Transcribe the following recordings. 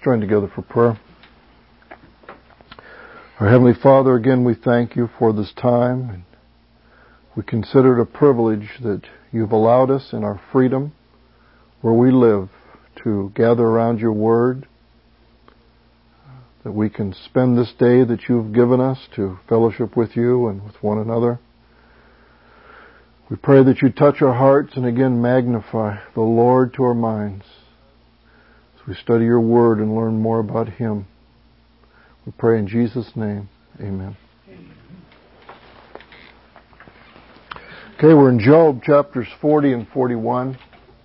Join together for prayer. Our Heavenly Father, again we thank you for this time. And we consider it a privilege that you've allowed us in our freedom where we live to gather around your Word, that we can spend this day that you've given us to fellowship with you and with one another. We pray that you touch our hearts and again magnify the Lord to our minds as we study your Word and learn more about Him. We pray in Jesus' name. Amen. Okay, we're in Job chapters 40 and 41.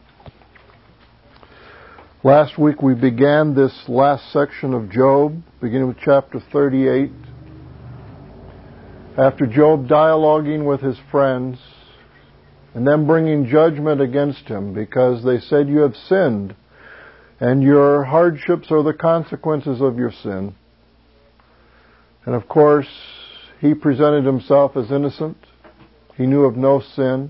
Last week we began this last section of Job, beginning with chapter 38. After Job dialoguing with his friends and them bringing judgment against him because they said, you have sinned and your hardships are the consequences of your sin. And of course, he presented himself as innocent. He knew of no sin.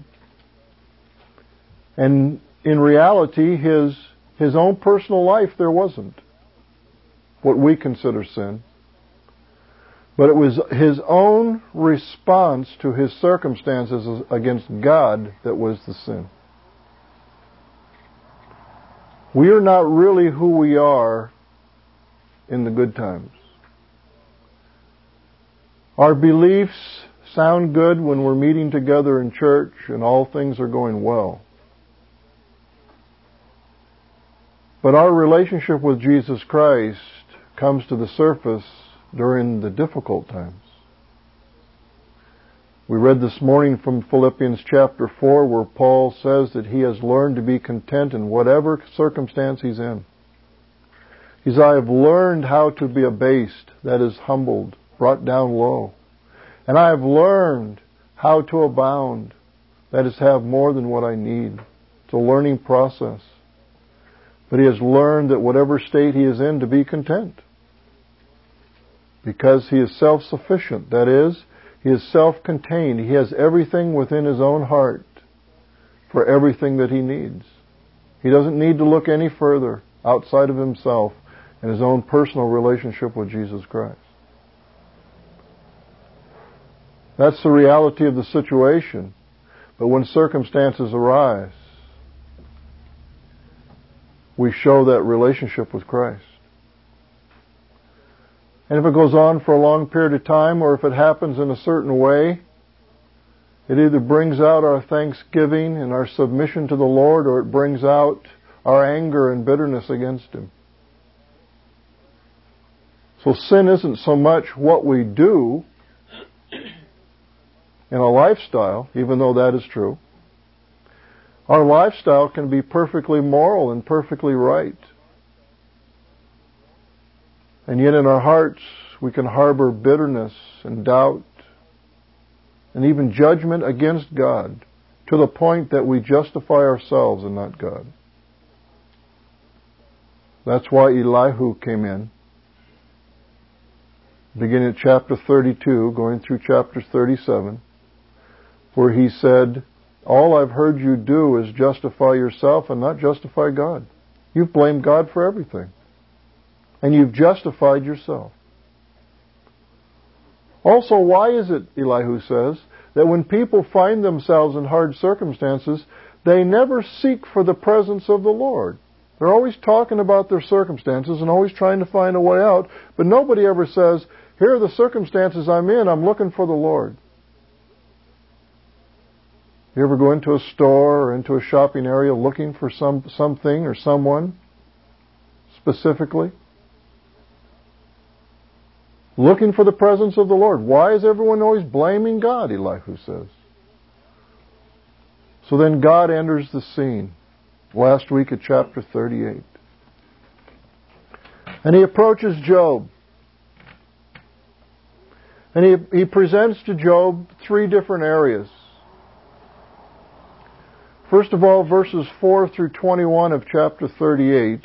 And in reality, his own personal life, there wasn't what we consider sin. But it was his own response to his circumstances against God that was the sin. We are not really who we are in the good times. Our beliefs sound good when we're meeting together in church and all things are going well. But our relationship with Jesus Christ comes to the surface during the difficult times. We read this morning from Philippians chapter 4 where Paul says that he has learned to be content in whatever circumstance he's in. He says, I have learned how to be abased, that is humbled, brought down low. And I have learned how to abound, that is have more than what I need. It's a learning process. But he has learned that whatever state he is in to be content. Because he is self-sufficient. That is, he is self-contained. He has everything within his own heart for everything that he needs. He doesn't need to look any further outside of himself and his own personal relationship with Jesus Christ. That's the reality of the situation. But when circumstances arise, we show that relationship with Christ. And if it goes on for a long period of time, or if it happens in a certain way, it either brings out our thanksgiving and our submission to the Lord, or it brings out our anger and bitterness against Him. So sin isn't so much what we do in a lifestyle, even though that is true. Our lifestyle can be perfectly moral and perfectly right. And yet in our hearts we can harbor bitterness and doubt and even judgment against God to the point that we justify ourselves and not God. That's why Elihu came in, beginning at chapter 32, going through chapter 37, where he said, all I've heard you do is justify yourself and not justify God. You've blamed God for everything. And you've justified yourself. Also, why is it, Elihu says, that when people find themselves in hard circumstances, they never seek for the presence of the Lord? They're always talking about their circumstances and always trying to find a way out, but nobody ever says, here are the circumstances I'm in, I'm looking for the Lord. You ever go into a store or into a shopping area looking for something or someone specifically? Looking for the presence of the Lord. Why is everyone always blaming God, Elihu says. So then God enters the scene. Last week at chapter 38. And he approaches Job. And he presents to Job three different areas. First of all, verses 4 through 21 of chapter 38,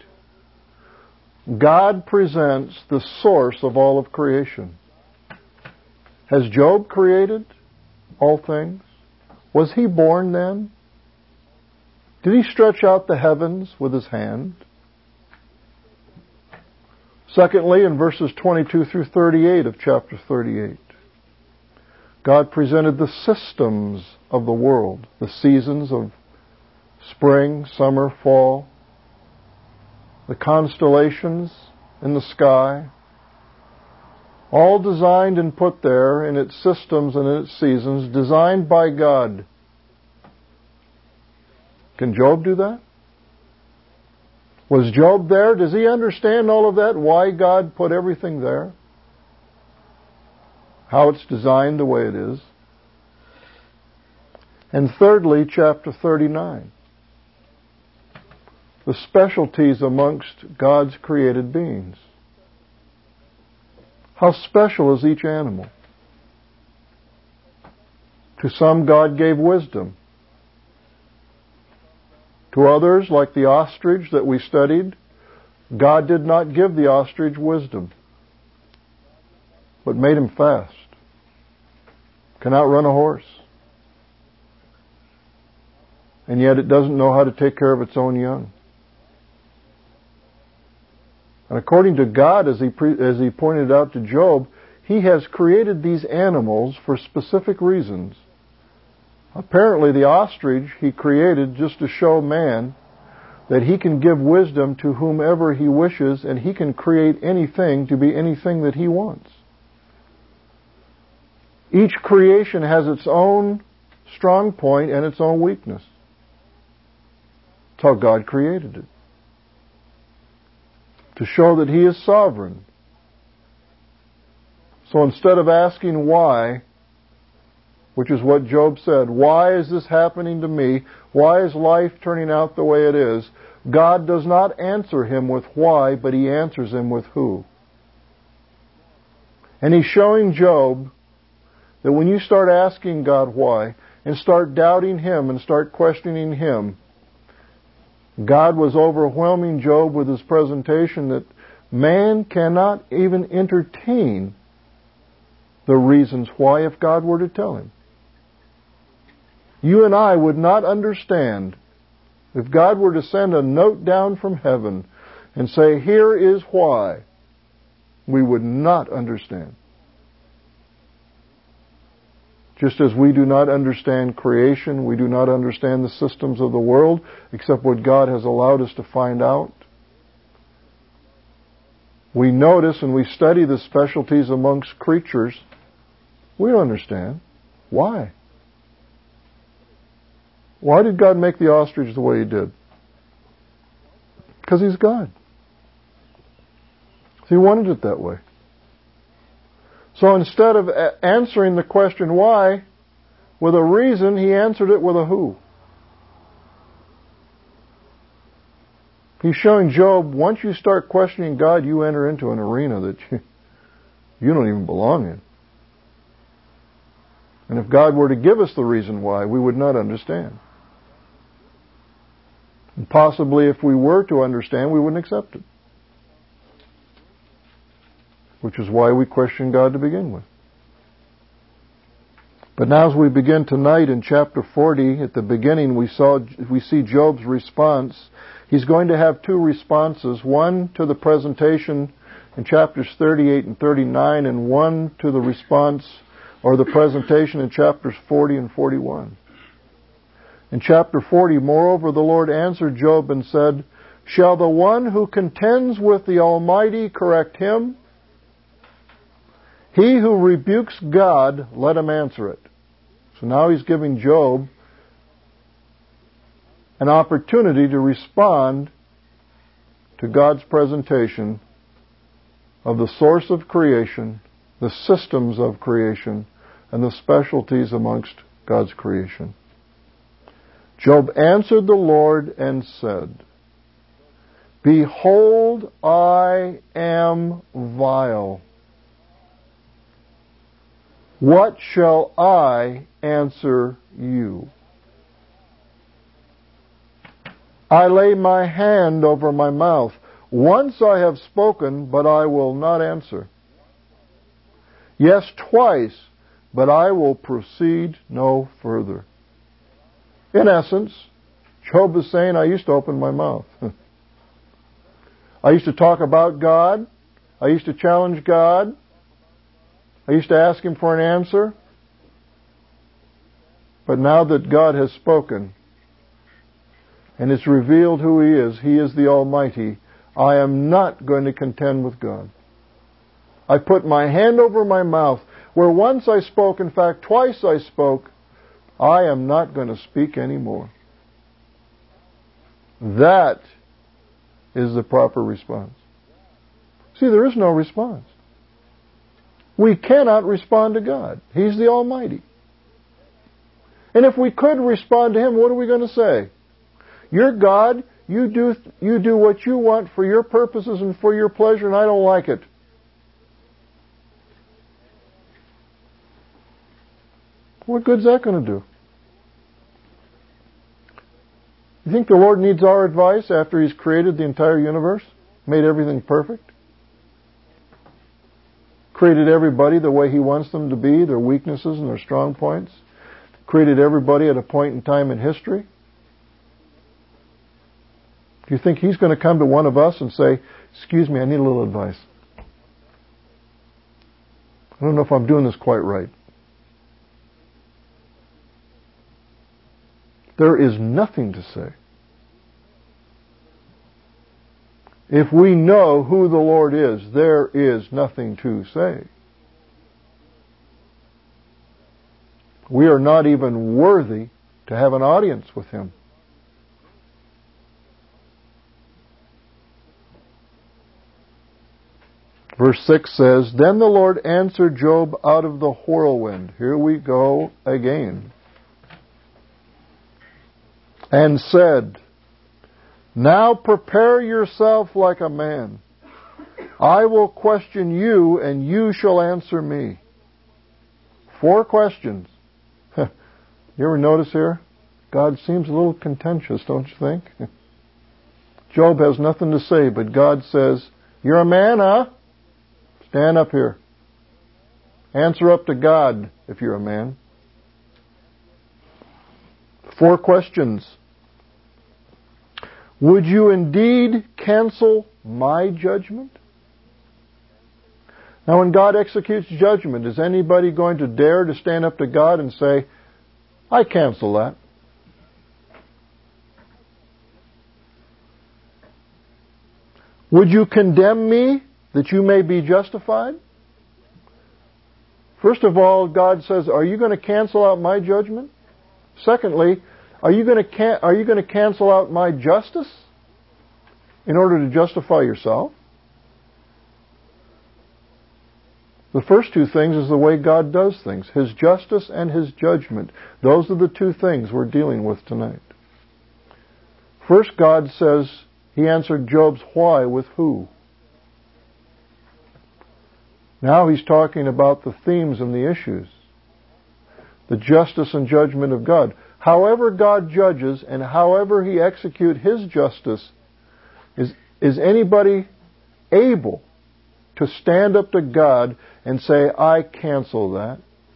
God presents the source of all of creation. Has Job created all things? Was he born then? Did he stretch out the heavens with his hand? Secondly, in verses 22 through 38 of chapter 38, God presented the systems of the world, the seasons of spring, summer, fall, the constellations in the sky, all designed and put there in its systems and in its seasons, designed by God. Can Job do that? Was Job there? Does he understand all of that? Why God put everything there? How it's designed the way it is? And thirdly, chapter 39. The specialties amongst God's created beings. How special is each animal? To some, God gave wisdom. To others, like the ostrich that we studied, God did not give the ostrich wisdom, but made him fast. Cannot run a horse. And yet it doesn't know how to take care of its own young. And according to God, as he pointed out to Job, he has created these animals for specific reasons. Apparently the ostrich he created just to show man that he can give wisdom to whomever he wishes, and he can create anything to be anything that he wants. Each creation has its own strong point and its own weakness. That's how God created it. To show that he is sovereign. So instead of asking why, which is what Job said, why is this happening to me? Why is life turning out the way it is? God does not answer him with why, but he answers him with who. And he's showing Job that when you start asking God why, and start doubting him and start questioning him, God was overwhelming Job with his presentation that man cannot even entertain the reasons why if God were to tell him. You and I would not understand if God were to send a note down from heaven and say, here is why. We would not understand. Just as we do not understand creation, we do not understand the systems of the world, except what God has allowed us to find out. We notice and we study the specialties amongst creatures. We don't understand. Why? Why did God make the ostrich the way he did? Because he's God. He wanted it that way. So instead of answering the question why with a reason, he answered it with a who. He's showing Job, once you start questioning God, you enter into an arena that you don't even belong in. And if God were to give us the reason why, we would not understand. And possibly if we were to understand, we wouldn't accept it. Which is why we question God to begin with. But now as we begin tonight in chapter 40, at the beginning we see Job's response. He's going to have two responses, one to the presentation in chapters 38 and 39, and one to the response or the presentation in chapters 40 and 41. In chapter 40, moreover, the Lord answered Job and said, shall the one who contends with the Almighty correct him? He who rebukes God, let him answer it. So now he's giving Job an opportunity to respond to God's presentation of the source of creation, the systems of creation, and the specialties amongst God's creation. Job answered the Lord and said, behold, I am vile. What shall I answer you? I lay my hand over my mouth. Once I have spoken, but I will not answer. Yes, twice, but I will proceed no further. In essence, Job is saying, I used to open my mouth. I used to talk about God. I used to challenge God. I used to ask Him for an answer. But now that God has spoken and it's revealed who He is the Almighty, I am not going to contend with God. I put my hand over my mouth. Where once I spoke, in fact, twice I spoke, I am not going to speak anymore. That is the proper response. See, there is no response. We cannot respond to God. He's the Almighty. And if we could respond to Him, what are we going to say? You're God. You do what you want for your purposes and for your pleasure, and I don't like it. What good's that going to do? You think the Lord needs our advice after He's created the entire universe? Made everything perfect? Created everybody the way He wants them to be, their weaknesses and their strong points? Created everybody at a point in time in history? Do you think He's going to come to one of us and say, excuse me, I need a little advice. I don't know if I'm doing this quite right. There is nothing to say. If we know who the Lord is, there is nothing to say. We are not even worthy to have an audience with Him. Verse 6 says, Then the Lord answered Job out of the whirlwind. Here we go again. And said, Now prepare yourself like a man. I will question you, and you shall answer me. 4 questions. You ever notice here? God seems a little contentious, don't you think? Job has nothing to say, but God says, You're a man, huh? Stand up here. Answer up to God if you're a man. 4 questions. Would you indeed cancel my judgment? Now, when God executes judgment, is anybody going to dare to stand up to God and say, I cancel that? Would you condemn me that you may be justified? First of all, God says, are you going to cancel out my judgment? Secondly, are you going to cancel out my justice in order to justify yourself? The first 2 things is the way God does things. His justice and His judgment. Those are the 2 things we're dealing with tonight. First, God says He answered Job's why with who. Now He's talking about the themes and the issues. The justice and judgment of God. However God judges and however He executes His justice, is anybody able to stand up to God and say, I cancel that?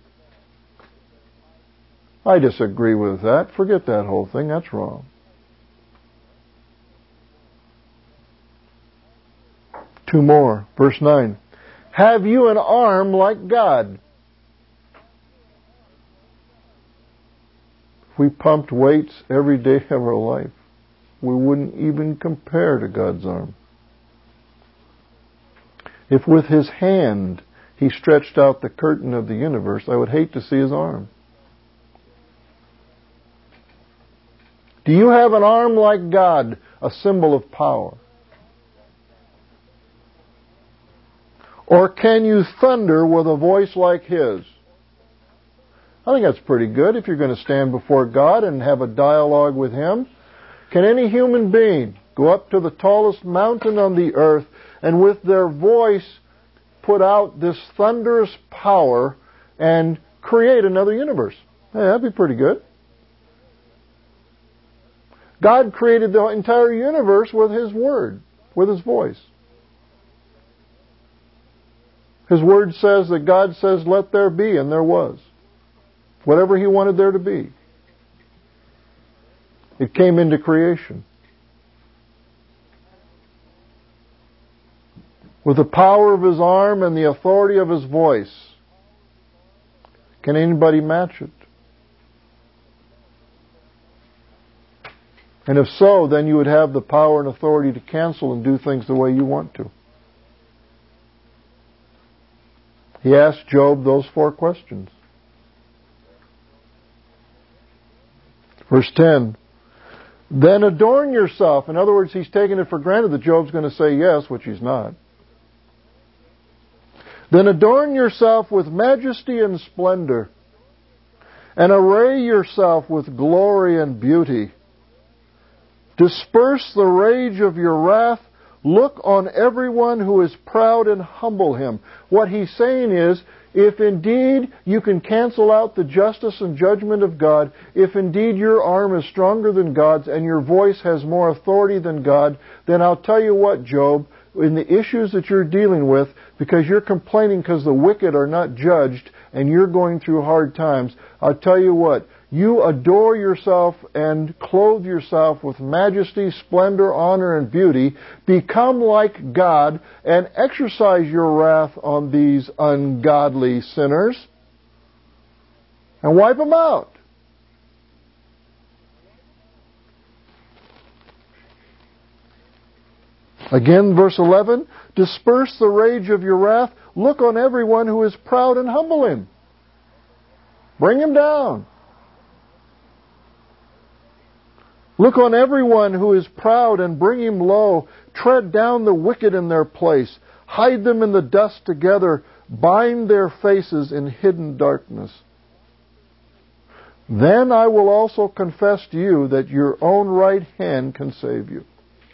I disagree with that. Forget that whole thing. That's wrong. 2 more. Verse 9. Have you an arm like God? If we pumped weights every day of our life, we wouldn't even compare to God's arm. If with His hand He stretched out the curtain of the universe, I would hate to see His arm. Do you have an arm like God, a symbol of power? Or can you thunder with a voice like His? I think that's pretty good if you're going to stand before God and have a dialogue with Him. Can any human being go up to the tallest mountain on the earth and with their voice put out this thunderous power and create another universe? Hey, that'd be pretty good. God created the entire universe with His word, with His voice. His word says that God says, let there be, and there was. Whatever He wanted there to be. It came into creation. with the power of his arm and the authority of his voice. Can anybody match it? And if so, then you would have the power and authority to cancel and do things the way you want to. He asked Job those 4 questions. Verse 10, then adorn yourself. In other words, he's taking it for granted that Job's going to say yes, which he's not. Then adorn yourself with majesty and splendor, and array yourself with glory and beauty. Disperse the rage of your wrath. Look on everyone who is proud and humble him. What he's saying is, if indeed you can cancel out the justice and judgment of God, if indeed your arm is stronger than God's and your voice has more authority than God, then I'll tell you what, Job, in the issues that you're dealing with, because you're complaining because the wicked are not judged and you're going through hard times, I'll tell you what, you adore yourself and clothe yourself with majesty, splendor, honor, and beauty. Become like God and exercise your wrath on these ungodly sinners and wipe them out. Again, verse 11, disperse the rage of your wrath. Look on everyone who is proud and humble him. Bring him down. Look on everyone who is proud and bring him low. Tread down the wicked in their place. Hide them in the dust together. Bind their faces in hidden darkness. Then I will also confess to you that your own right hand can save you.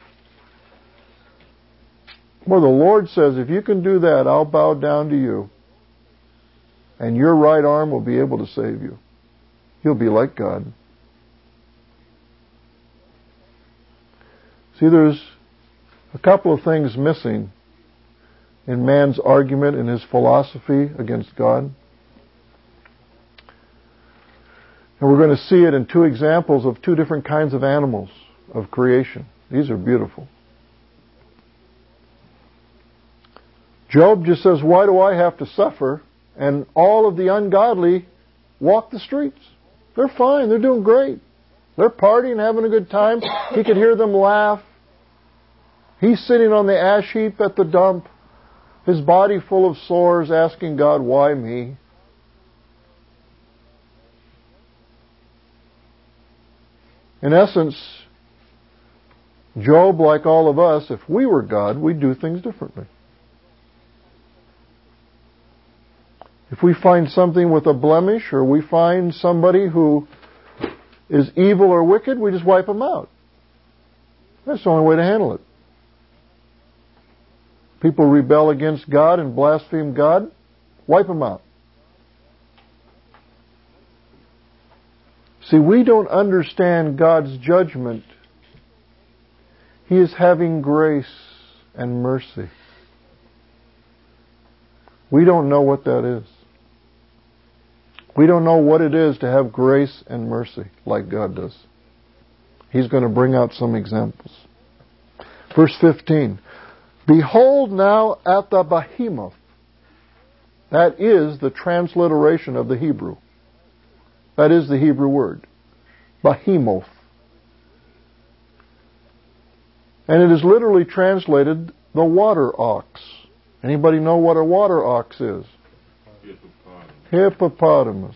Well, the Lord says, if you can do that, I'll bow down to you. And your right arm will be able to save you. You'll be like God. See, there's a couple of things missing in man's argument and his philosophy against God. And we're going to see it in 2 examples of 2 different kinds of animals of creation. These are beautiful. Job just says, why do I have to suffer? And all of the ungodly walk the streets. They're fine. They're doing great. They're partying, having a good time. He could hear them laugh. He's sitting on the ash heap at the dump, his body full of sores, asking God, why me? In essence, Job, like all of us, if we were God, we'd do things differently. If we find something with a blemish, or we find somebody who is evil or wicked, we just wipe them out. That's the only way to handle it. People rebel against God and blaspheme God, wipe them out. See, we don't understand God's judgment. He is having grace and mercy. We don't know what that is. We don't know what it is to have grace and mercy like God does. He's going to bring out some examples. Verse 15. Behold now at the behemoth. That is the transliteration of the Hebrew. That is the Hebrew word. Behemoth. And it is literally translated the water ox. Anybody know what a water ox is? Hippopotamus.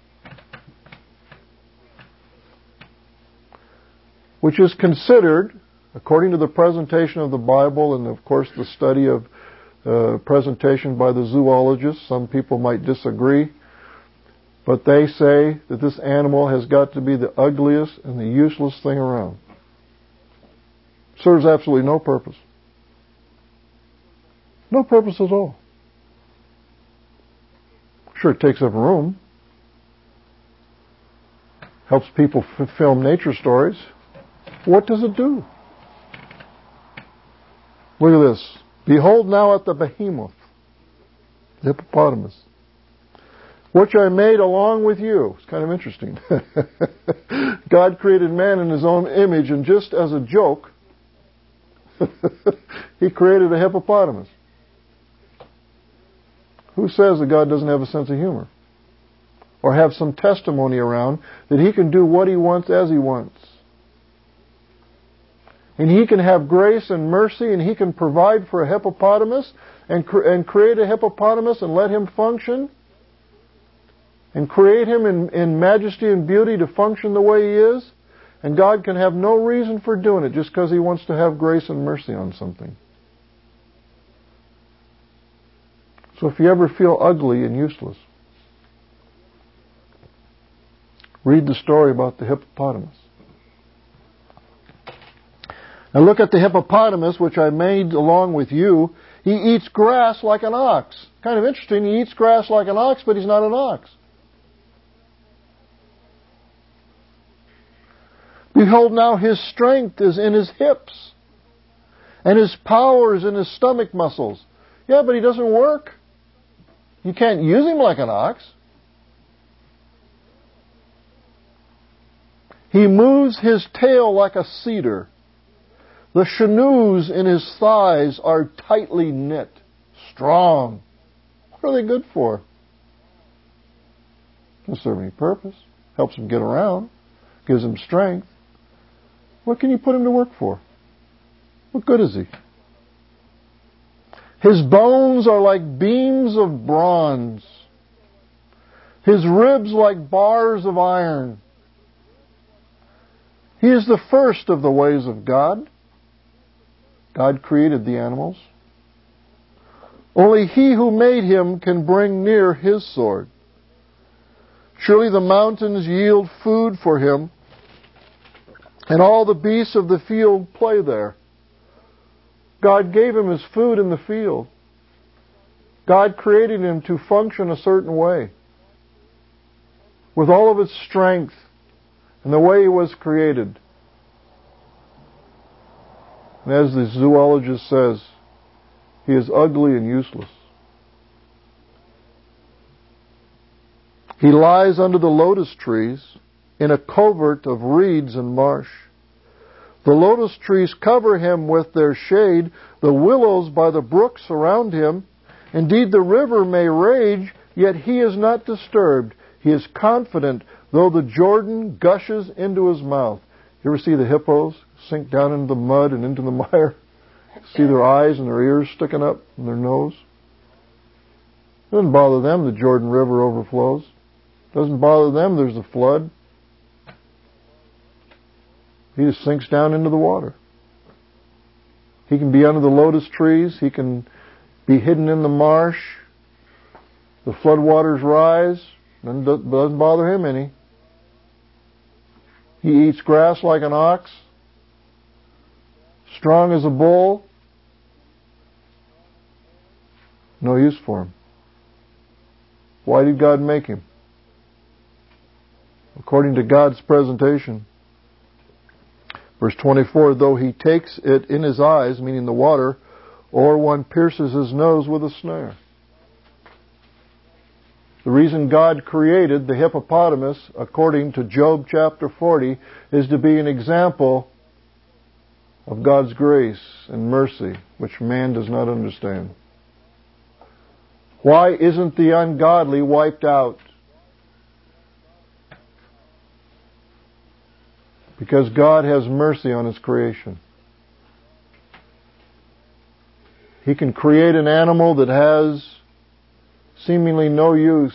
Which is considered, according to the presentation of the Bible and of course the study of presentation by the zoologists, some people might disagree, but they say that this animal has got to be the ugliest and the useless thing around. Serves absolutely no purpose. No purpose at all. Sure, it takes up room. Helps people film nature stories. What does it do? Look at this. Behold now at the behemoth, the hippopotamus, which I made along with you. It's kind of interesting. God created man in his own image, and just as a joke, he created a hippopotamus. Who says that God doesn't have a sense of humor? Or have some testimony around that He can do what He wants as He wants. And He can have grace and mercy, and He can provide for a hippopotamus and create a hippopotamus and let him function and create him in majesty and beauty to function the way He is. And God can have no reason for doing it just because He wants to have grace and mercy on something. So if you ever feel ugly and useless, read the story about the hippopotamus. Now look at the hippopotamus, which I made along with you. He eats grass like an ox. Kind of interesting, he eats grass like an ox, but he's not an ox. Behold, now his strength is in his hips, and his power is in his stomach muscles. Yeah, but he doesn't work. You can't use him like an ox. He moves his tail like a cedar. The sinews in his thighs are tightly knit, strong. What are they good for? Doesn't serve any purpose. Helps him get around. Gives him strength. What can you put him to work for? What good is he? His bones are like beams of bronze. His ribs like bars of iron. He is the first of the ways of God. God created the animals. Only He who made him can bring near His sword. Surely the mountains yield food for him, and all the beasts of the field play there. God gave him his food in the field. God created him to function a certain way, with all of its strength and the way he was created. And as the zoologist says, he is ugly and useless. He lies under the lotus trees in a covert of reeds and marsh. The lotus trees cover him with their shade. The willows by the brook surround him. Indeed, the river may rage, yet he is not disturbed. He is confident, though the Jordan gushes into his mouth. You ever see the hippos sink down into the mud and into the mire? See their eyes and their ears sticking up and their nose? Doesn't bother them the Jordan River overflows. Doesn't bother them there's a flood. He just sinks down into the water. He can be under the lotus trees. He can be hidden in the marsh. The floodwaters rise. Doesn't bother him any. He eats grass like an ox. Strong as a bull. No use for him. Why did God make him? According to God's presentation. Verse 24, though he takes it in his eyes, meaning the water, or one pierces his nose with a snare. The reason God created the hippopotamus, according to Job chapter 40, is to be an example of God's grace and mercy, which man does not understand. Why isn't the ungodly wiped out? Because God has mercy on His creation. He can create an animal that has seemingly no use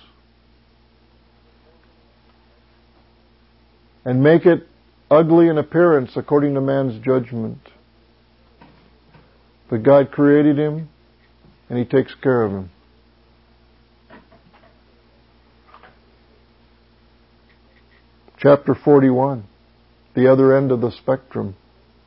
and make it ugly in appearance according to man's judgment. But God created him and He takes care of him. Chapter 41. The other end of the spectrum.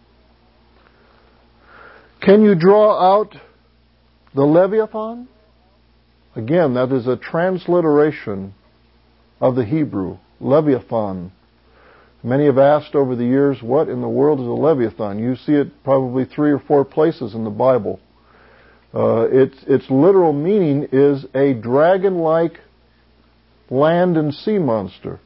Can you draw out the Leviathan? Again, that is a transliteration of the Hebrew, Leviathan. Many have asked over the years, what in the world is a Leviathan? You see it probably 3 or 4 places in the Bible. Its literal meaning is a dragon-like land and sea monster.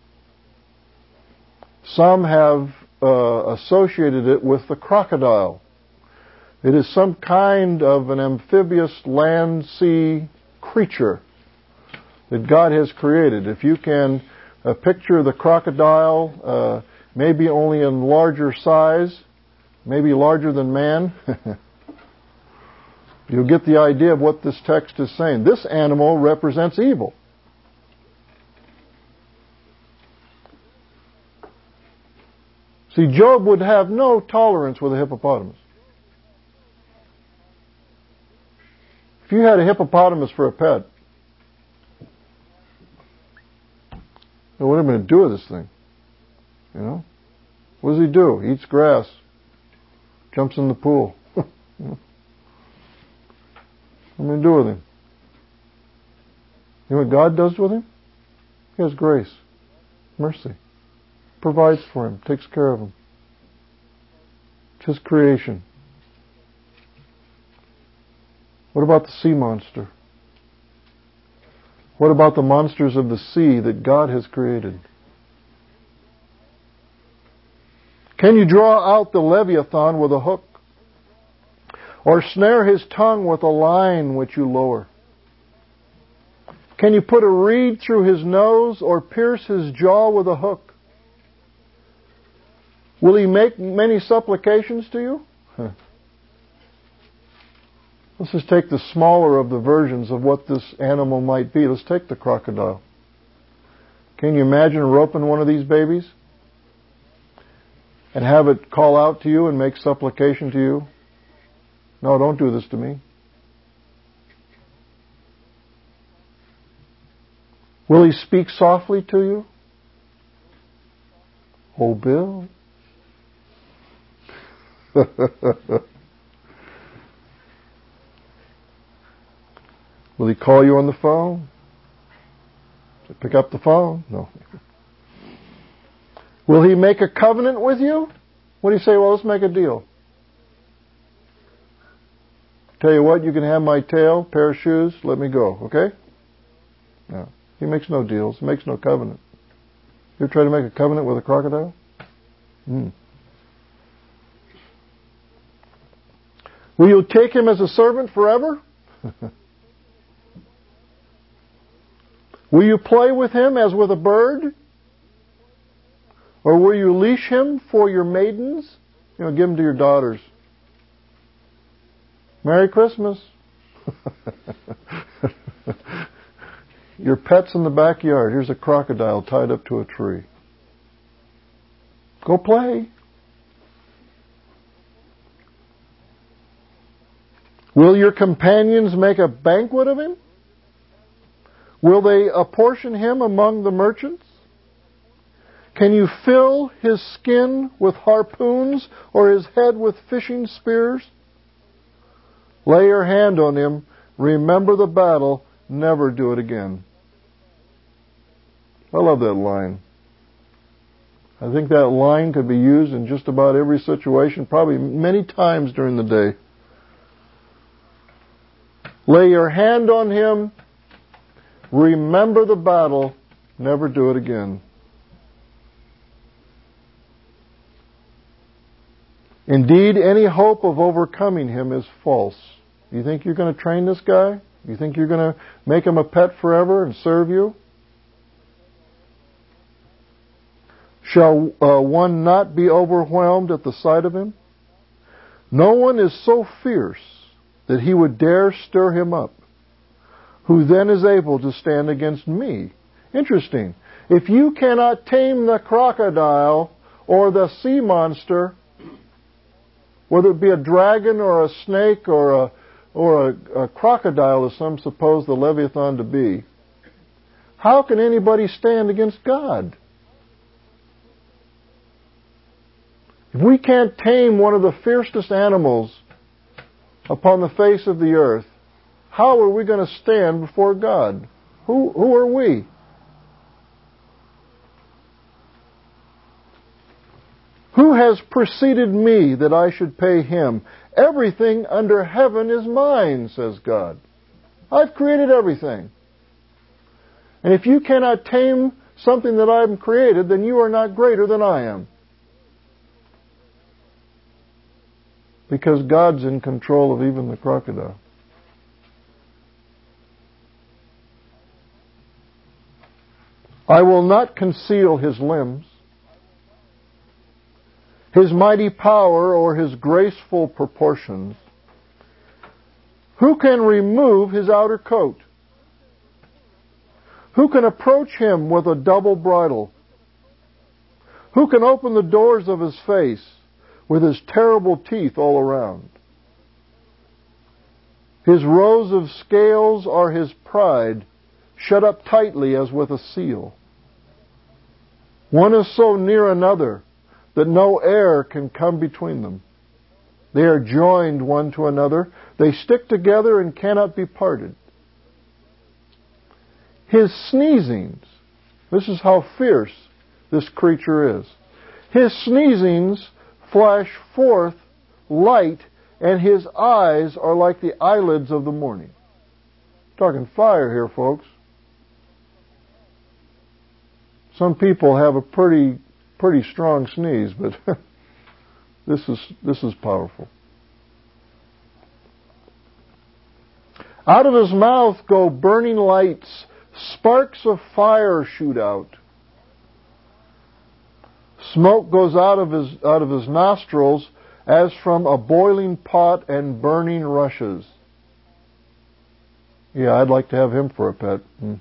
Some have associated it with the crocodile. It is some kind of an amphibious land-sea creature that God has created. If you can picture the crocodile, maybe only in larger size, maybe larger than man, you'll get the idea of what this text is saying. This animal represents evil. See, Job would have no tolerance with a hippopotamus. If you had a hippopotamus for a pet, what am I going to do with this thing? You know? What does he do? He eats grass. Jumps in the pool. What am I going to do with him? You know what God does with him? He has grace, mercy, provides for him, takes care of him. It's his creation. What about the sea monster? What about the monsters of the sea that God has created? Can you draw out the Leviathan with a hook? Or snare his tongue with a line which you lower? Can you put a reed through his nose or pierce his jaw with a hook? Will he make many supplications to you? Let's just take the smaller of the versions of what this animal might be. Let's take the crocodile. Can you imagine roping one of these babies and have it call out to you and make supplication to you? No, don't do this to me. Will he speak softly to you? Oh, Bill. Will he call you on the phone? Pick up the phone? No. Will he make a covenant with you? What do you say? Well, let's make a deal. Tell you what, you can have my tail, pair of shoes, let me go, okay? No. He makes no deals. He makes no covenant. You ever try to make a covenant with a crocodile? Will you take him as a servant forever? Will you play with him as with a bird? Or will you leash him for your maidens? You know, give him to your daughters. Merry Christmas. Your pet's in the backyard. Here's a crocodile tied up to a tree. Go play. Will your companions make a banquet of him? Will they apportion him among the merchants? Can you fill his skin with harpoons or his head with fishing spears? Lay your hand on him. Remember the battle. Never do it again. I love that line. I think that line could be used in just about every situation, probably many times during the day. Lay your hand on him. Remember the battle. Never do it again. Indeed, any hope of overcoming him is false. You think you're going to train this guy? You think you're going to make him a pet forever and serve you? Shall one not be overwhelmed at the sight of him? No one is so fierce that he would dare stir him up. Who then is able to stand against me? Interesting. If you cannot tame the crocodile or the sea monster, whether it be a dragon or a snake or a crocodile, as some suppose the Leviathan to be, how can anybody stand against God? If we can't tame one of the fiercest animals upon the face of the earth, how are we going to stand before God? Who are we? Who has preceded me that I should pay him? Everything under heaven is mine, says God. I've created everything. And if you cannot tame something that I've created, then you are not greater than I am. Because God's in control of even the crocodile. I will not conceal his limbs. His mighty power or his graceful proportions. Who can remove his outer coat? Who can approach him with a double bridle? Who can open the doors of his face with his terrible teeth all around? His rows of scales are his pride, shut up tightly as with a seal. One is so near another that no air can come between them. They are joined one to another. They stick together and cannot be parted. His sneezings, this is how fierce this creature is. His sneezings flash forth light, and his eyes are like the eyelids of the morning. Talking fire here, folks. Some people have a pretty strong sneeze, but this is powerful. Out of his mouth go burning lights, sparks of fire shoot out. Smoke goes out of his nostrils as from a boiling pot and burning rushes. Yeah, I'd like to have him for a pet.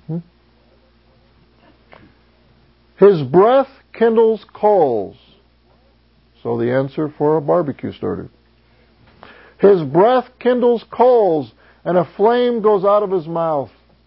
His breath kindles coals. So the answer for a barbecue starter. His breath kindles coals, and a flame goes out of his mouth.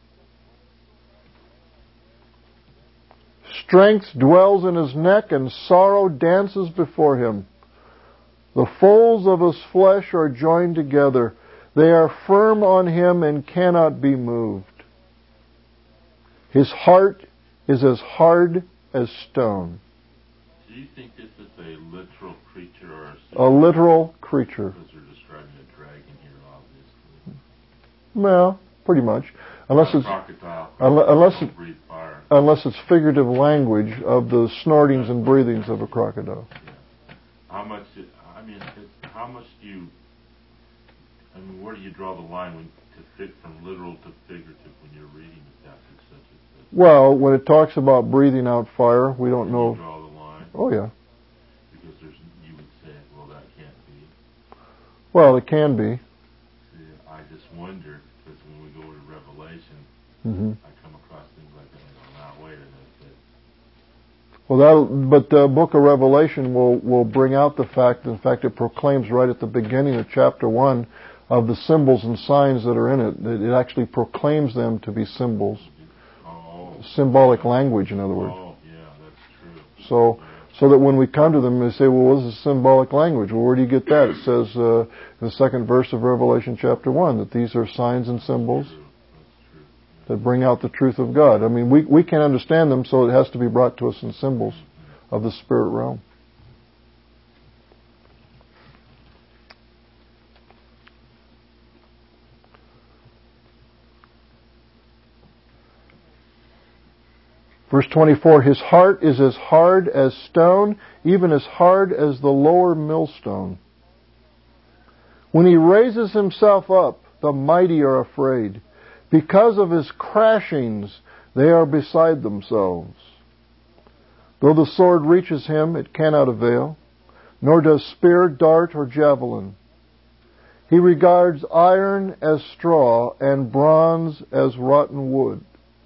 Strength dwells in his neck, and sorrow dances before him. The folds of his flesh are joined together. They are firm on him and cannot be moved. His heart is as hard as stone. Do you think this is a literal creature or a literal creature? Because they're describing a dragon here, obviously. Well, pretty much. Unless it's crocodile. Breathe fire. Unless it's figurative language of the snortings and breathings of a crocodile. Yeah. How much do you? Where do you draw the line from literal to figurative when you're reading a passage such as this? Well, when it talks about breathing out fire, we don't know. You draw the line. Oh yeah. Because you would say, well, that can't be. Well, it can be. See, I just wonder because when we go to Revelation, I come across things like that and go, now wait a minute. Well, but the book of Revelation will bring out the fact. In fact, it proclaims right at the beginning of chapter 1 of the symbols and signs that are in it. It actually proclaims them to be symbols. Symbolic language, in other words. Oh, yeah, that's true. So that when we come to them, they say, well, this is symbolic language. Well, where do you get that? It says in the second verse of Revelation chapter 1 that these are signs and symbols that bring out the truth of God. I mean, we can't understand them, so it has to be brought to us in symbols of the spirit realm. Verse 24, his heart is as hard as stone, even as hard as the lower millstone. When he raises himself up, the mighty are afraid. Because of his crashings, they are beside themselves. Though the sword reaches him, it cannot avail, nor does spear, dart, or javelin. He regards iron as straw and bronze as rotten wood.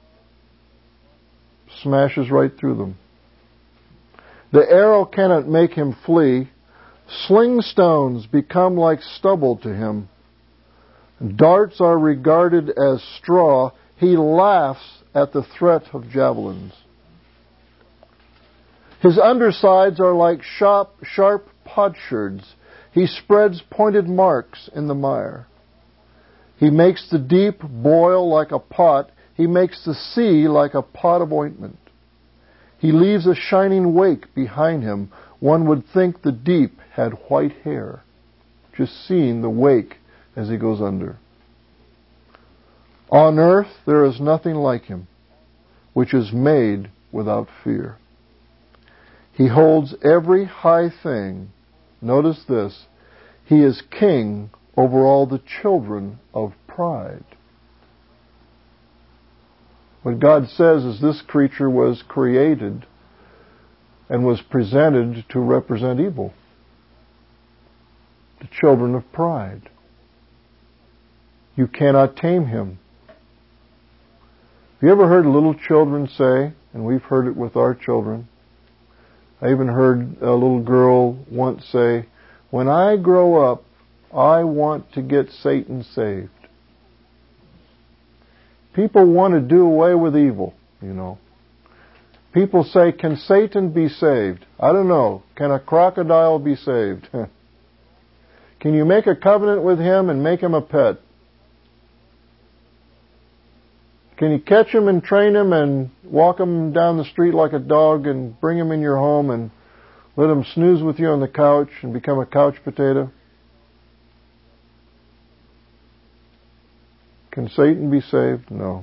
Smashes right through them. The arrow cannot make him flee. Sling stones become like stubble to him. Darts are regarded as straw. He laughs at the threat of javelins. His undersides are like sharp potsherds. He spreads pointed marks in the mire. He makes the deep boil like a pot. He makes the sea like a pot of ointment. He leaves a shining wake behind him. One would think the deep had white hair. Just seeing the wake as he goes under. On earth there is nothing like him, which is made without fear. He holds every high thing. Notice this. He is king over all the children of pride. What God says is this creature was created and was presented to represent evil. The children of pride. You cannot tame him. Have you ever heard little children say, and we've heard it with our children, I even heard a little girl once say, when I grow up, I want to get Satan saved. People want to do away with evil, you know. People say, can Satan be saved? I don't know. Can a crocodile be saved? Can you make a covenant with him and make him a pet? Can you catch him and train him and walk him down the street like a dog and bring him in your home and let him snooze with you on the couch and become a couch potato? Can Satan be saved? No.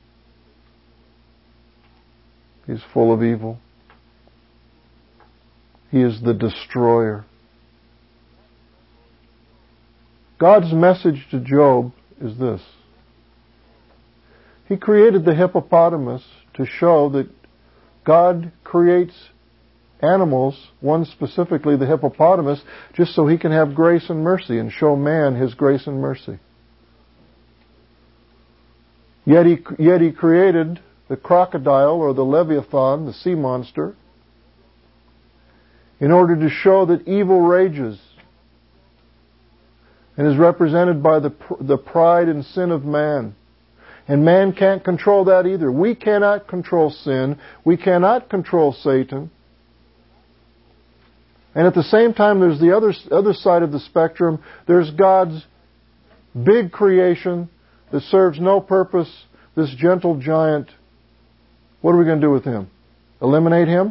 He's full of evil. He is the destroyer. God's message to Job is this. He created the hippopotamus to show that God creates animals, one specifically the hippopotamus, just so he can have grace and mercy and show man his grace and mercy. Yet he created the crocodile or the Leviathan, the sea monster, in order to show that evil rages and is represented by the pride and sin of man. And man can't control that either. We cannot control sin. We cannot control Satan. And at the same time, there's the other side of the spectrum. There's God's big creation that serves no purpose, this gentle giant. What are we going to do with him? Eliminate him?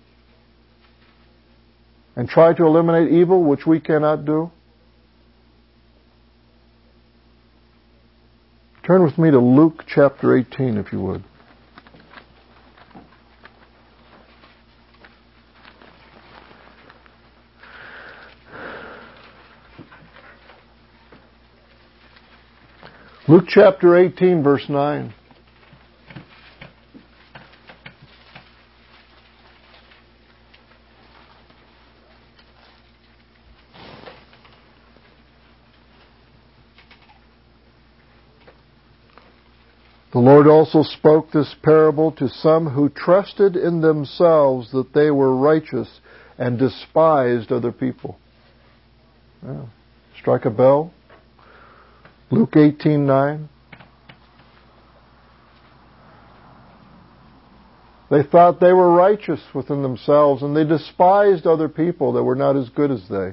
And try to eliminate evil, which we cannot do? Turn with me to Luke chapter 18, if you would. Luke chapter 18, verse 9. The Lord also spoke this parable to some who trusted in themselves that they were righteous and despised other people. Yeah. Strike a bell. Luke 18:9. They thought they were righteous within themselves and they despised other people that were not as good as they.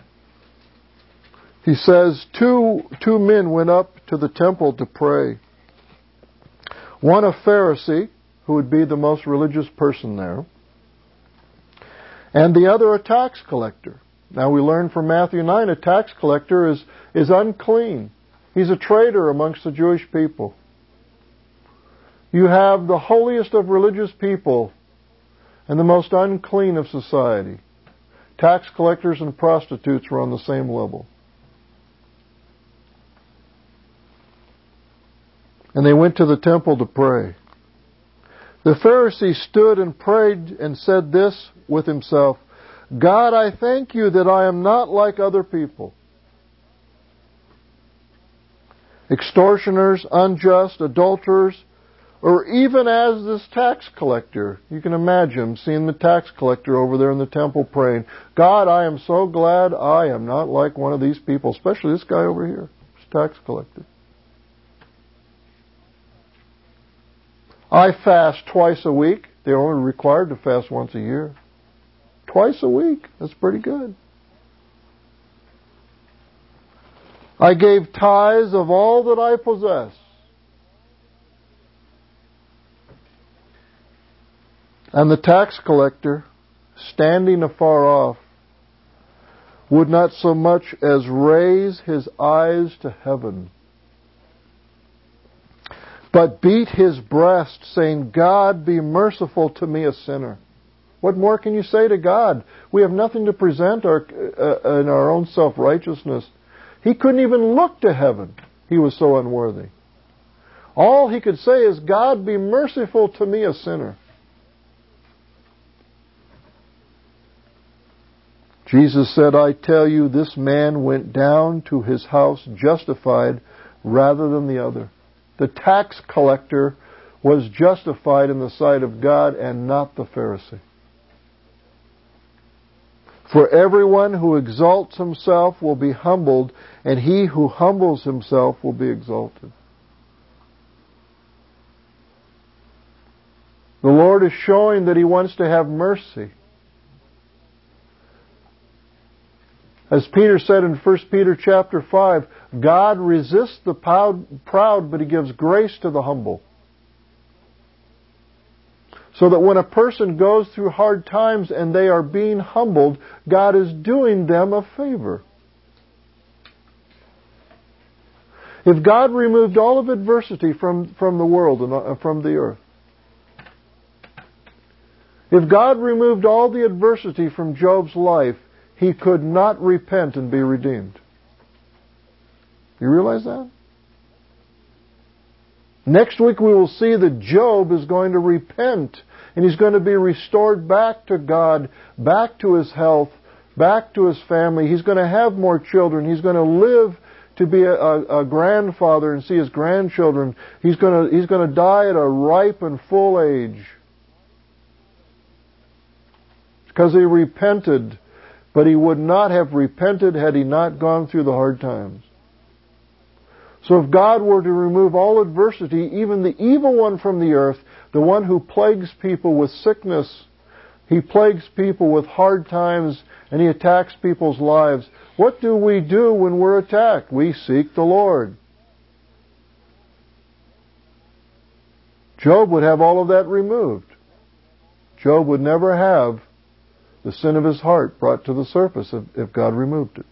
He says, two men went up to the temple to pray. One a Pharisee, who would be the most religious person there, and the other a tax collector. Now we learn from Matthew 9, a tax collector is unclean. He's a traitor amongst the Jewish people. You have the holiest of religious people and the most unclean of society. Tax collectors and prostitutes were on the same level. And they went to the temple to pray. The Pharisee stood and prayed and said this with himself, God, I thank you that I am not like other people. Extortioners, unjust, adulterers, or even as this tax collector. You can imagine seeing the tax collector over there in the temple praying, God, I am so glad I am not like one of these people, especially this guy over here, this tax collector. I fast twice a week. They're only required to fast once a year. Twice a week. That's pretty good. I gave tithes of all that I possess. And the tax collector, standing afar off, would not so much as raise his eyes to heaven, but beat his breast, saying, God, be merciful to me, a sinner. What more can you say to God? We have nothing to present in our own self-righteousness. He couldn't even look to heaven. He was so unworthy. All he could say is, God, be merciful to me, a sinner. Jesus said, I tell you, this man went down to his house justified rather than the other. The tax collector was justified in the sight of God and not the Pharisee. For everyone who exalts himself will be humbled, and he who humbles himself will be exalted. The Lord is showing that He wants to have mercy. As Peter said in 1 Peter chapter 5, God resists the proud, but He gives grace to the humble. So that when a person goes through hard times and they are being humbled, God is doing them a favor. If God removed all of adversity from the world and from the earth, if God removed all the adversity from Job's life, he could not repent and be redeemed. You realize that? Next week we will see that Job is going to repent, and he's going to be restored back to God, back to his health, back to his family. He's going to have more children. He's going to live to be a grandfather and see his grandchildren. He's going to die at a ripe and full age. Because he repented, but he would not have repented had he not gone through the hard times. So if God were to remove all adversity, even the evil one from the earth, the one who plagues people with sickness, he plagues people with hard times, and he attacks people's lives, what do we do when we're attacked? We seek the Lord. Job would have all of that removed. Job would never have the sin of his heart brought to the surface if God removed it.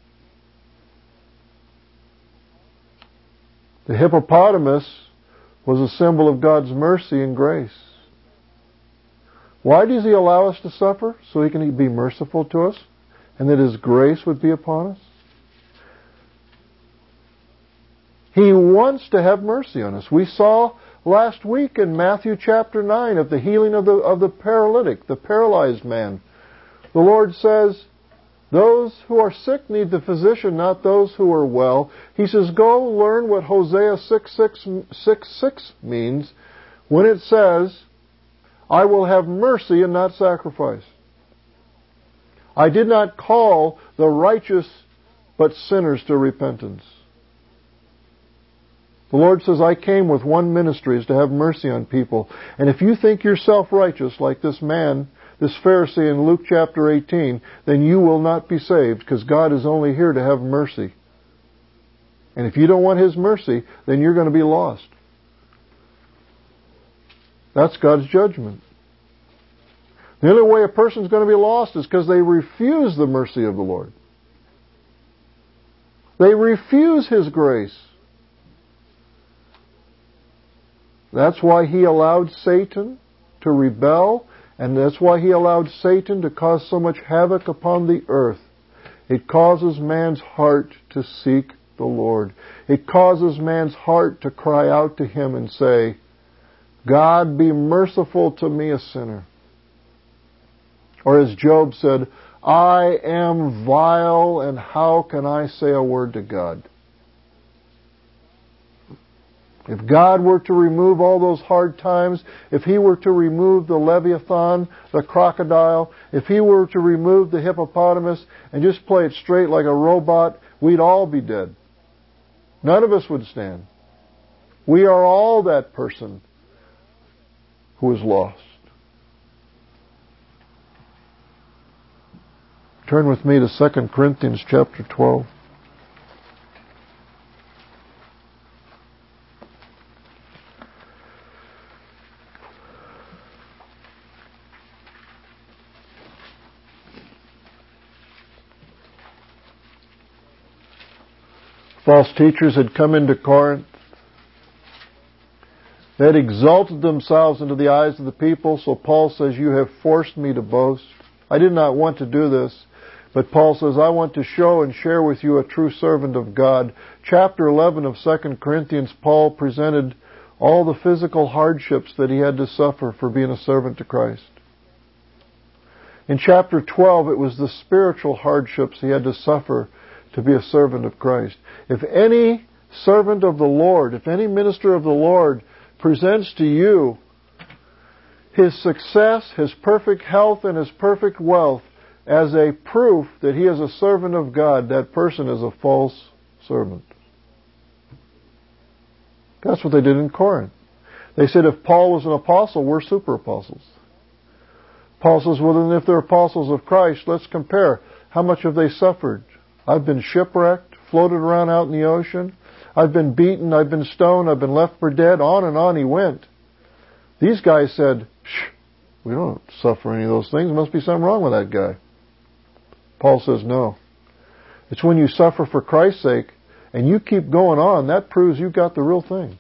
The hippopotamus was a symbol of God's mercy and grace. Why does He allow us to suffer? So He can be merciful to us and that His grace would be upon us. He wants to have mercy on us. We saw last week in Matthew chapter 9 of the healing of the paralytic, the paralyzed man. The Lord says, those who are sick need the physician, not those who are well. He says, go learn what Hosea 6:6 means when it says, I will have mercy and not sacrifice. I did not call the righteous but sinners to repentance. The Lord says, I came with one ministry, is to have mercy on people. And if you think you're self-righteous like this man, this Pharisee in Luke chapter 18, then you will not be saved, because God is only here to have mercy. And if you don't want His mercy, then you're going to be lost. That's God's judgment. The only way a person's going to be lost is because they refuse the mercy of the Lord. They refuse His grace. That's why He allowed Satan to rebel. And that's why He allowed Satan to cause so much havoc upon the earth. It causes man's heart to seek the Lord. It causes man's heart to cry out to Him and say, God, be merciful to me, a sinner. Or as Job said, I am vile, and how can I say a word to God? If God were to remove all those hard times, if He were to remove the Leviathan, the crocodile, if He were to remove the hippopotamus and just play it straight like a robot, we'd all be dead. None of us would stand. We are all that person who is lost. Turn with me to 2 Corinthians chapter 12. False teachers had come into Corinth. They had exalted themselves into the eyes of the people, so Paul says, you have forced me to boast. I did not want to do this, but Paul says, I want to show and share with you a true servant of God. Chapter 11 of 2 Corinthians, Paul presented all the physical hardships that he had to suffer for being a servant to Christ. In chapter 12, it was the spiritual hardships he had to suffer to be a servant of Christ. If any servant of the Lord, if any minister of the Lord presents to you his success, his perfect health, and his perfect wealth as a proof that he is a servant of God, that person is a false servant. That's what they did in Corinth. They said if Paul was an apostle, we're super apostles. Paul says, well then if they're apostles of Christ, let's compare. How much have they suffered? I've been shipwrecked, floated around out in the ocean. I've been beaten, I've been stoned, I've been left for dead. On and on he went. These guys said, we don't suffer any of those things. There must be something wrong with that guy. Paul says, no. It's when you suffer for Christ's sake and you keep going on, that proves you've got the real thing.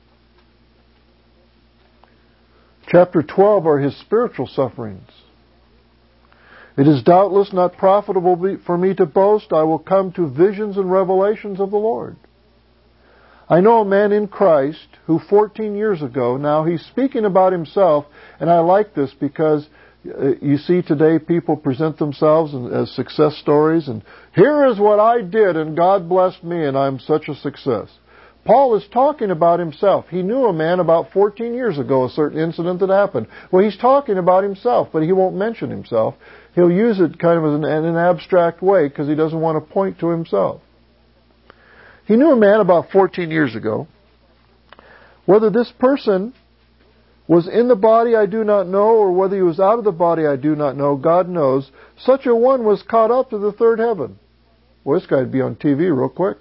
Chapter 12 are his spiritual sufferings. It is doubtless not profitable for me to boast. I will come to visions and revelations of the Lord. I know a man in Christ who 14 years ago, now he's speaking about himself, and I like this because you see today people present themselves as success stories, and here is what I did, and God blessed me, and I'm such a success. Paul is talking about himself. He knew a man about 14 years ago, a certain incident that happened. Well, he's talking about himself, but he won't mention himself. He'll use it kind of in an abstract way because he doesn't want to point to himself. He knew a man about 14 years ago. Whether this person was in the body I do not know, or whether he was out of the body I do not know, God knows. Such a one was caught up to the third heaven. Well, this guy'd be on TV real quick.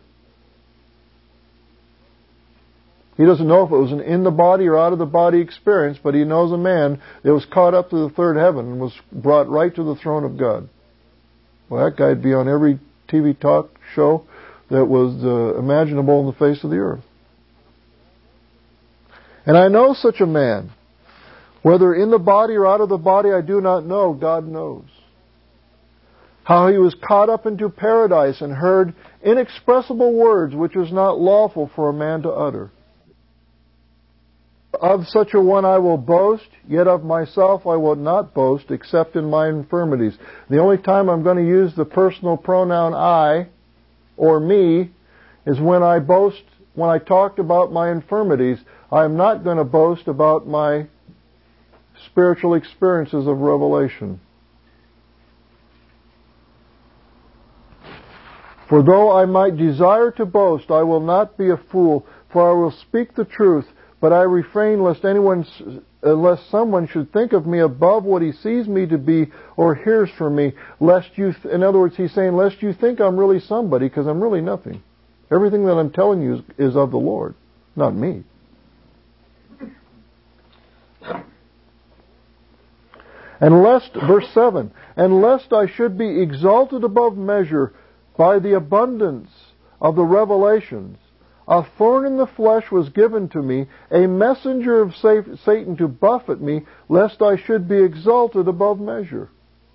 He doesn't know if it was an in the body or out of the body experience, but he knows a man that was caught up to the third heaven and was brought right to the throne of God. Well, that guy'd be on every TV talk show that was imaginable on the face of the earth. And I know such a man. Whether in the body or out of the body I do not know, God knows. How he was caught up into paradise and heard inexpressible words which is not lawful for a man to utter. Of such a one I will boast, yet of myself I will not boast, except in my infirmities. The only time I'm going to use the personal pronoun I or me is when I boast, when I talked about my infirmities. I'm not going to boast about my spiritual experiences of revelation. For though I might desire to boast, I will not be a fool, for I will speak the truth. But I refrain lest someone should think of me above what he sees me to be or hears from me. In other words, he's saying, lest you think I'm really somebody, because I'm really nothing. Everything that I'm telling you is of the Lord, not me. And lest, verse 7, and lest I should be exalted above measure by the abundance of the revelations, a thorn in the flesh was given to me, a messenger of Satan to buffet me, lest I should be exalted above measure.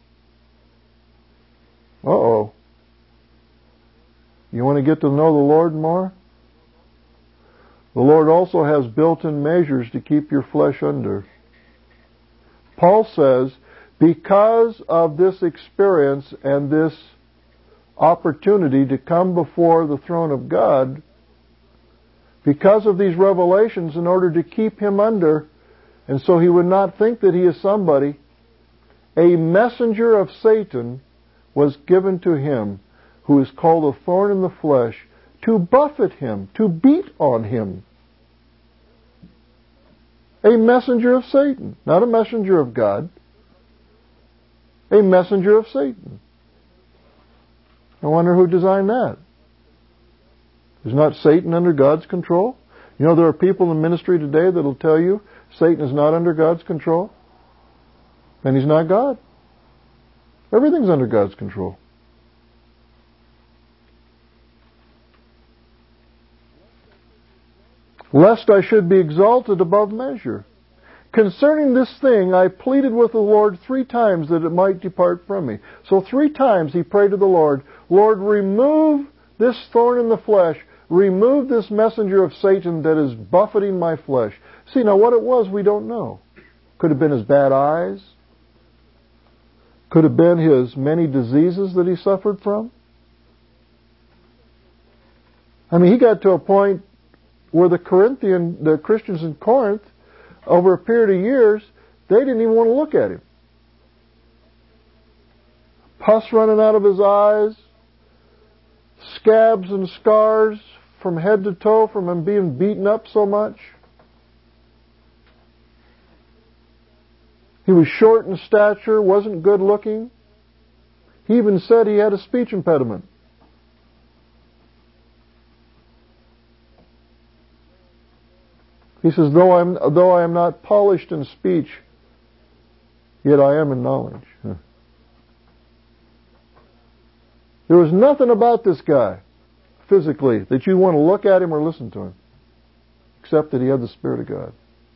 Uh-oh. You want to get to know the Lord more? The Lord also has built-in measures to keep your flesh under. Paul says, because of this experience and this opportunity to come before the throne of God, because of these revelations, in order to keep him under, and so he would not think that he is somebody, a messenger of Satan was given to him, who is called a thorn in the flesh, to buffet him, to beat on him. A messenger of Satan, not a messenger of God. A messenger of Satan. I wonder who designed that. Is not Satan under God's control? You know, there are people in ministry today that will tell you Satan is not under God's control. And he's not God. Everything's under God's control. Lest I should be exalted above measure. Concerning this thing, I pleaded with the Lord 3 times that it might depart from me. So 3 times he prayed to the Lord, Lord, remove this thorn in the flesh. remove this messenger of Satan that is buffeting my flesh. See, now what it was, we don't know. Could have been his bad eyes. Could have been his many diseases that he suffered from. I mean, he got to a point where the Christians in Corinth, over a period of years, they didn't even want to look at him. Pus running out of his eyes, scabs and scars from head to toe from him being beaten up so much. He was short in stature, wasn't good looking. He even said he had a speech impediment. He says, though I am not polished in speech, yet I am in knowledge. There was nothing about this guy, physically, that you want to look at him or listen to him, except that he had the Spirit of God.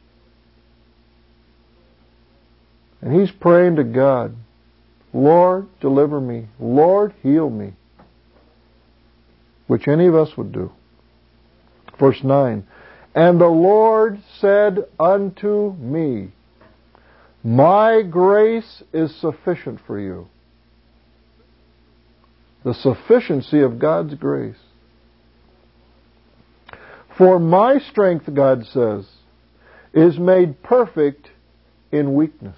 And he's praying to God, Lord, deliver me. Lord, heal me. Which any of us would do. Verse 9. And the Lord said unto me, My grace is sufficient for you. The sufficiency of God's grace. For my strength, God says, is made perfect in weakness.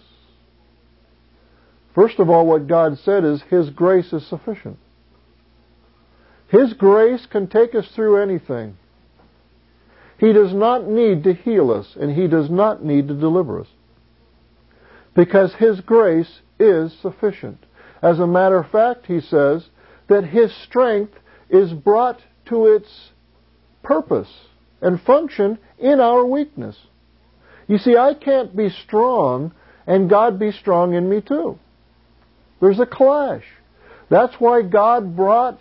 First of all, what God said is His grace is sufficient. His grace can take us through anything. He does not need to heal us, and He does not need to deliver us. Because His grace is sufficient. As a matter of fact, He says that His strength is brought to its purpose and function in our weakness. You see, I can't be strong and God be strong in me too. There's a clash. That's why God brought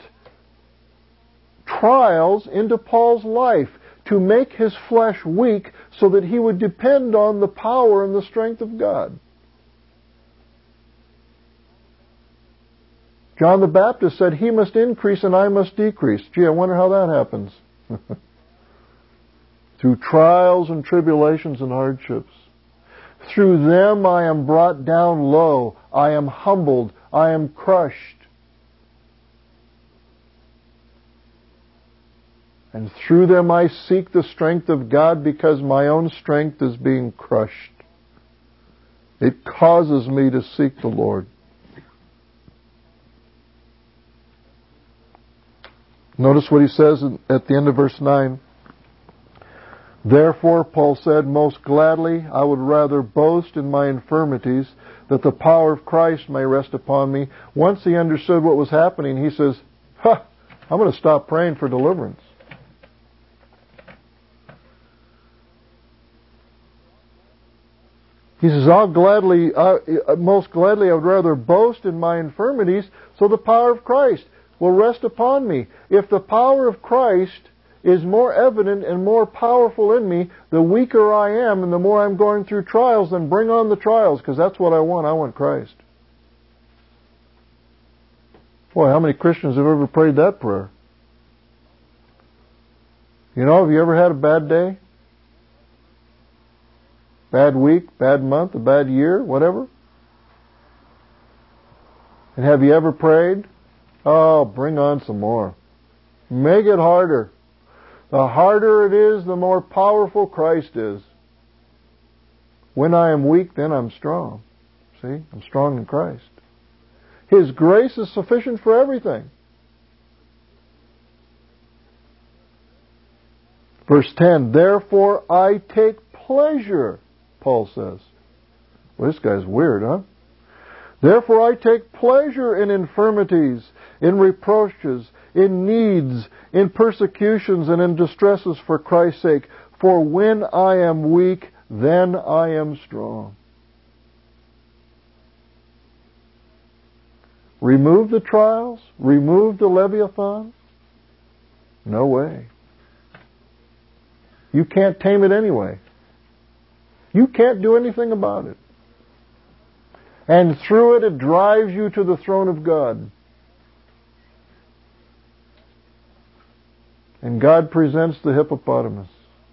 trials into Paul's life, to make his flesh weak so that he would depend on the power and the strength of God. John the Baptist said, He must increase and I must decrease. Gee, I wonder how that happens. Through trials and tribulations and hardships. Through them I am brought down low. I am humbled. I am crushed. And through them I seek the strength of God because my own strength is being crushed. It causes me to seek the Lord. Notice what he says at the end of verse 9. Therefore, Paul said, most gladly I would rather boast in my infirmities, that the power of Christ may rest upon me. Once he understood what was happening, he says, I'm going to stop praying for deliverance. He says, most gladly I would rather boast in my infirmities, so the power of Christ will rest upon me. If the power of Christ is more evident and more powerful in me, the weaker I am and the more I'm going through trials, then bring on the trials, because that's what I want. I want Christ. Boy, how many Christians have ever prayed that prayer? You know, have you ever had a bad day? Bad week, bad month, a bad year, whatever? And have you ever prayed? Oh, bring on some more. Make it harder. The harder it is, the more powerful Christ is. When I am weak, then I'm strong. See? I'm strong in Christ. His grace is sufficient for everything. Verse 10, therefore I take pleasure, Paul says. Well, this guy's weird, huh? Therefore I take pleasure in infirmities, in reproaches, in needs, in persecutions, and in distresses for Christ's sake. For when I am weak, then I am strong. Remove the trials? Remove the Leviathan? No way. You can't tame it anyway. You can't do anything about it. And through it, it drives you to the throne of God. And God presents the hippopotamus,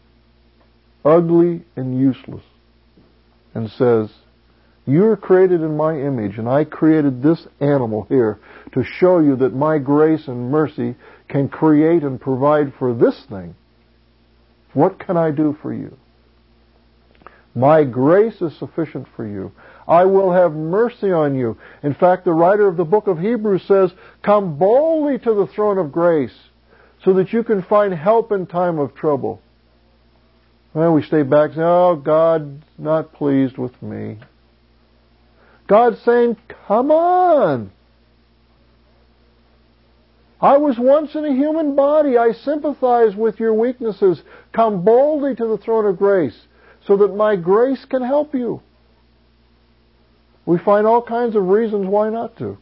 ugly and useless, and says, you are created in my image, and I created this animal here to show you that my grace and mercy can create and provide for this thing. What can I do for you? My grace is sufficient for you. I will have mercy on you. In fact, the writer of the book of Hebrews says, come boldly to the throne of grace so that you can find help in time of trouble. Well, we stay back and say, oh, God's not pleased with me. God's saying, come on. I was once in a human body. I sympathize with your weaknesses. Come boldly to the throne of grace so that my grace can help you. We find all kinds of reasons why not to.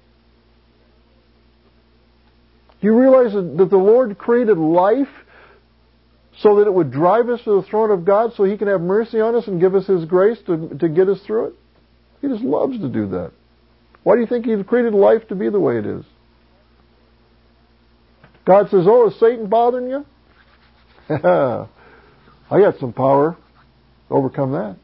Do you realize that the Lord created life so that it would drive us to the throne of God so He can have mercy on us and give us His grace to get us through it? He just loves to do that. Why do you think He created life to be the way it is? God says, oh, is Satan bothering you? I got some power to overcome that.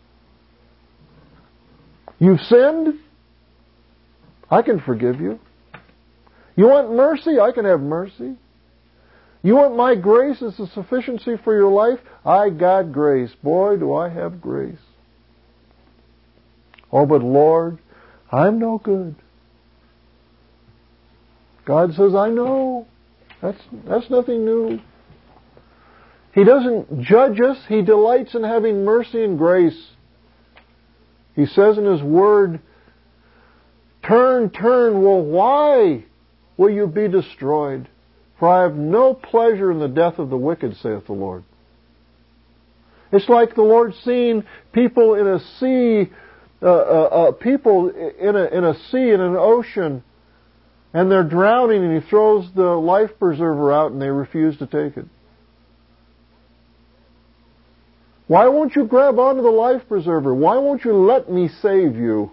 You've sinned? I can forgive you. You want mercy? I can have mercy. You want my grace as a sufficiency for your life? I got grace. Boy, do I have grace. Oh, but Lord, I'm no good. God says, I know. That's nothing new. He doesn't judge us. He delights in having mercy and grace. He says in His Word, turn, turn. Well, why will you be destroyed? For I have no pleasure in the death of the wicked, saith the Lord. It's like the Lord seeing people in a sea, people in a sea, in an ocean, and they're drowning, and He throws the life preserver out, and they refuse to take it. Why won't you grab onto the life preserver? Why won't you let me save you?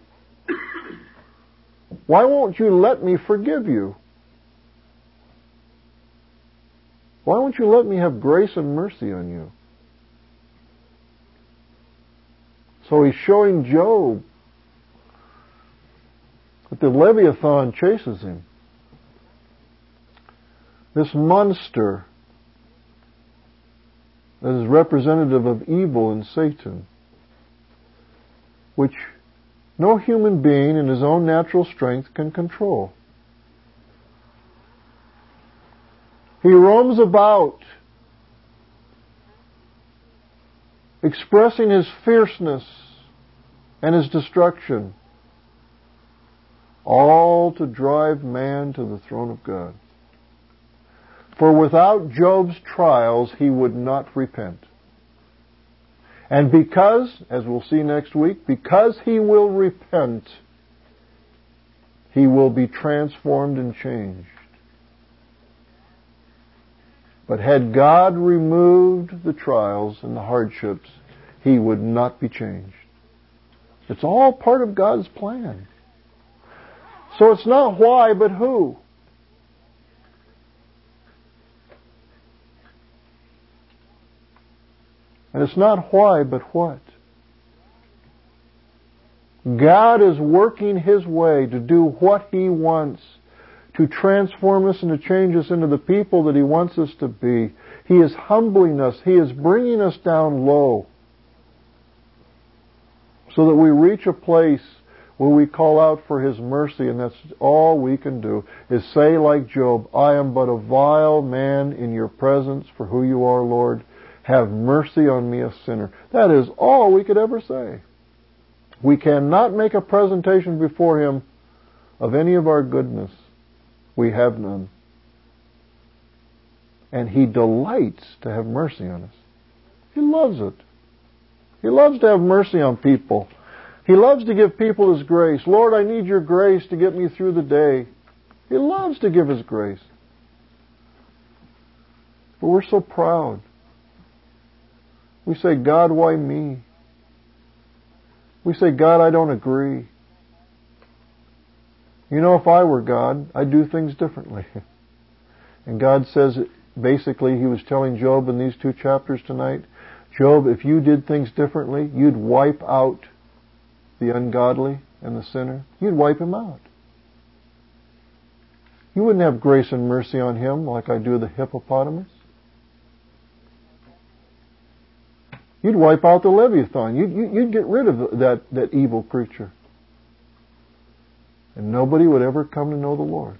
Why won't you let me forgive you? Why won't you let me have grace and mercy on you? So He's showing Job that the Leviathan chases him. This monster that is representative of evil and Satan, which no human being in his own natural strength can control. He roams about, expressing his fierceness and his destruction, all to drive man to the throne of God. For without Job's trials, he would not repent. And because, as we'll see next week, because he will repent, he will be transformed and changed. But had God removed the trials and the hardships, he would not be changed. It's all part of God's plan. So it's not why, but who. And it's not why, but what. God is working His way to do what He wants, to transform us and to change us into the people that He wants us to be. He is humbling us. He is bringing us down low so that we reach a place where we call out for His mercy, and that's all we can do, is say like Job, I am but a vile man in your presence for who you are, Lord. Have mercy on me, a sinner. That is all we could ever say. We cannot make a presentation before Him of any of our goodness. We have none. And He delights to have mercy on us. He loves it. He loves to have mercy on people. He loves to give people His grace. Lord, I need your grace to get me through the day. He loves to give His grace. But we're so proud. We say, God, why me? We say, God, I don't agree. You know, if I were God, I'd do things differently. And God says, basically he was telling Job in these 2 chapters tonight, Job, if you did things differently, you'd wipe out the ungodly and the sinner. You'd wipe him out. You wouldn't have grace and mercy on him like I do the hippopotamus. You'd wipe out the Leviathan. You'd get rid of that evil creature. And nobody would ever come to know the Lord.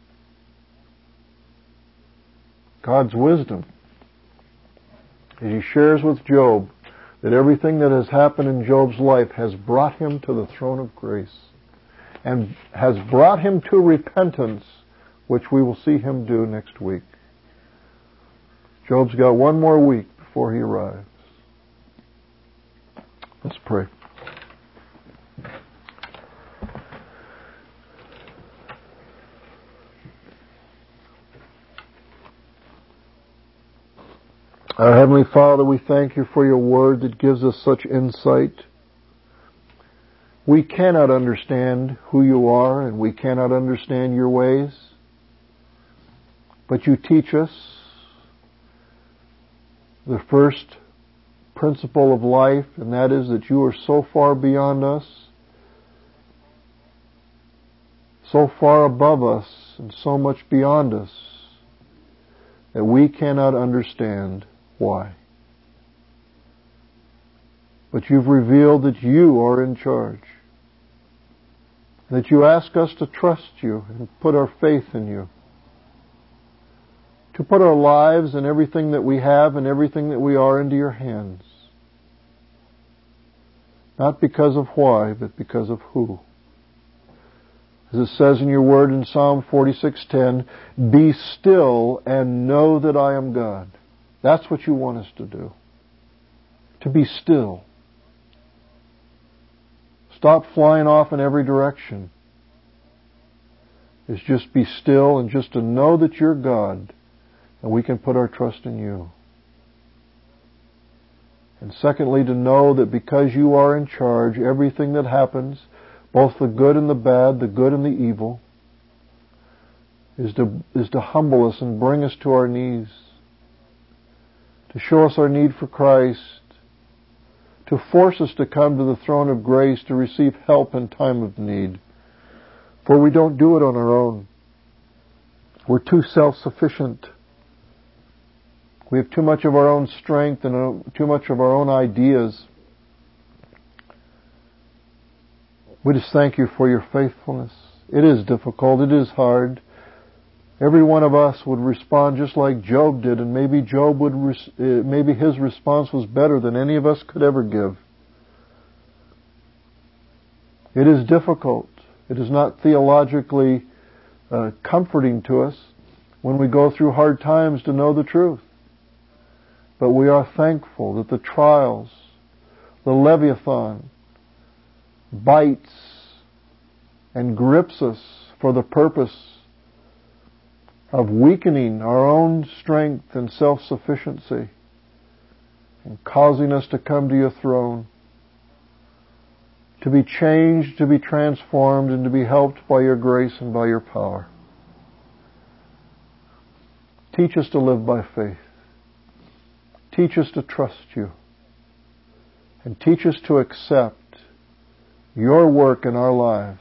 God's wisdom, as He shares with Job that everything that has happened in Job's life has brought him to the throne of grace and has brought him to repentance, which we will see him do next week. Job's got one more week before he arrives. Let's pray. Our Heavenly Father, we thank You for Your Word that gives us such insight. We cannot understand who You are, and we cannot understand Your ways. But You teach us the first principle of life, and that is that You are so far beyond us, so far above us, and so much beyond us, that we cannot understand why. But You've revealed that You are in charge, that You ask us to trust You and put our faith in You, to put our lives and everything that we have and everything that we are into Your hands. Not because of why, but because of who. As it says in Your Word in Psalm 46:10, be still and know that I am God. That's what You want us to do. To be still. Stop flying off in every direction. It's just be still and just to know that You're God, and we can put our trust in You. And secondly, to know that because You are in charge, everything that happens, both the good and the bad, the good and the evil, is to humble us and bring us to our knees, to show us our need for Christ, to force us to come to the throne of grace to receive help in time of need. For we don't do it on our own. We're too self-sufficient. We have too much of our own strength and too much of our own ideas. We just thank You for Your faithfulness. It is difficult. It is hard. Every one of us would respond just like Job did, and maybe maybe his response was better than any of us could ever give. It is difficult. It is not theologically comforting to us when we go through hard times to know the truth. But we are thankful that the trials, the Leviathan, bites and grips us for the purpose of weakening our own strength and self-sufficiency and causing us to come to Your throne, to be changed, to be transformed, and to be helped by Your grace and by Your power. Teach us to live by faith. Teach us to trust You. And teach us to accept Your work in our lives,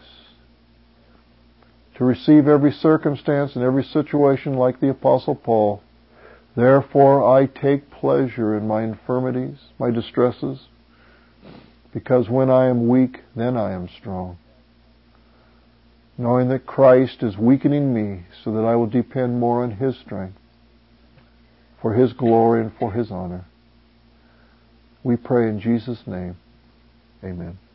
to receive every circumstance and every situation like the Apostle Paul. Therefore I take pleasure in my infirmities, my distresses, because when I am weak, then I am strong. Knowing that Christ is weakening me so that I will depend more on His strength, for His glory and for His honor. We pray in Jesus' name. Amen.